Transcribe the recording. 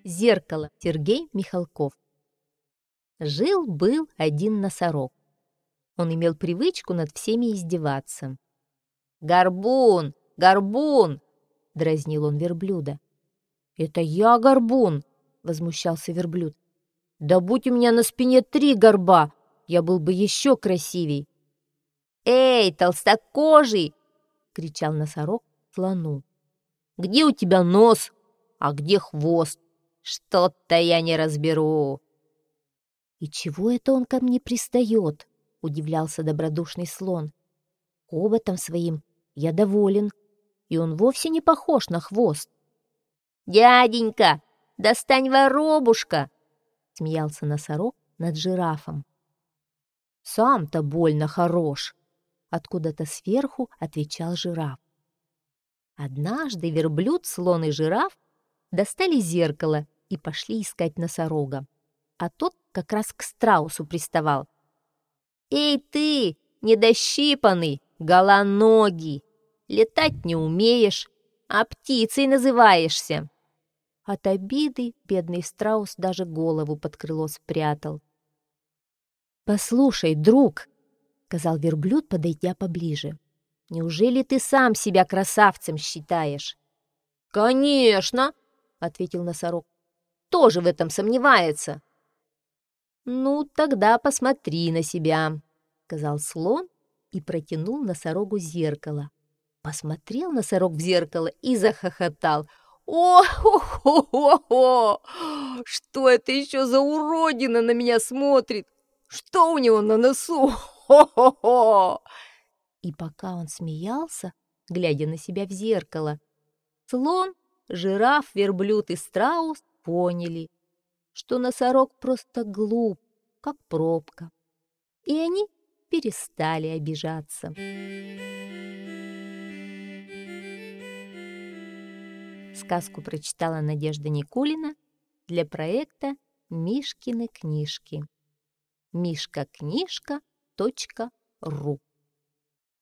Зеркало. Сергей Михалков. Жил-был один носорог. Он имел привычку над всеми издеваться. «Горбун! Горбун!» — дразнил он верблюда. «Это я горбун!» — возмущался верблюд. «Да будь у меня на спине 3 горба, я был бы еще красивей!» «Эй, толстокожий!» — кричал носорог слону. «Где у тебя нос, а где хвост? Что-то я не разберу!» «И чего это он ко мне пристает?» — удивлялся добродушный слон. «Хоботом своим я доволен, и он вовсе не похож на хвост». «Дяденька, достань воробушка!» — смеялся носорог над жирафом. «Сам-то больно хорош!» — откуда-то сверху отвечал жираф. Однажды верблюд, слон и жираф достали зеркало и пошли искать носорога. А тот как раз к страусу приставал. «Эй ты, недощипанный, голоногий! Летать не умеешь, а птицей называешься!» От обиды бедный страус даже голову под крыло спрятал. «Послушай, друг!» — сказал верблюд, подойдя поближе. «Неужели ты сам себя красавцем считаешь?» «Конечно!» — ответил носорог. «Тоже в этом сомневается!» «Ну, тогда посмотри на себя», — сказал слон и протянул носорогу зеркало. Посмотрел носорог в зеркало и захохотал. «О-хо-хо-хо-хо! Что это еще за уродина на меня смотрит? Что у него на носу? Хо-хо-хо!» И пока он смеялся, глядя на себя в зеркало, слон, жираф, верблюд и страус поняли, что носорог просто глуп, как пробка, и они перестали обижаться. Сказку прочитала Надежда Никулина для проекта «Мишкины книжки». mishkaknижка.ру